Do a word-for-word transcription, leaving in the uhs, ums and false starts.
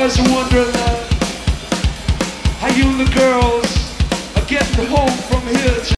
boys are wondering uh, how you and the girls are getting home from here.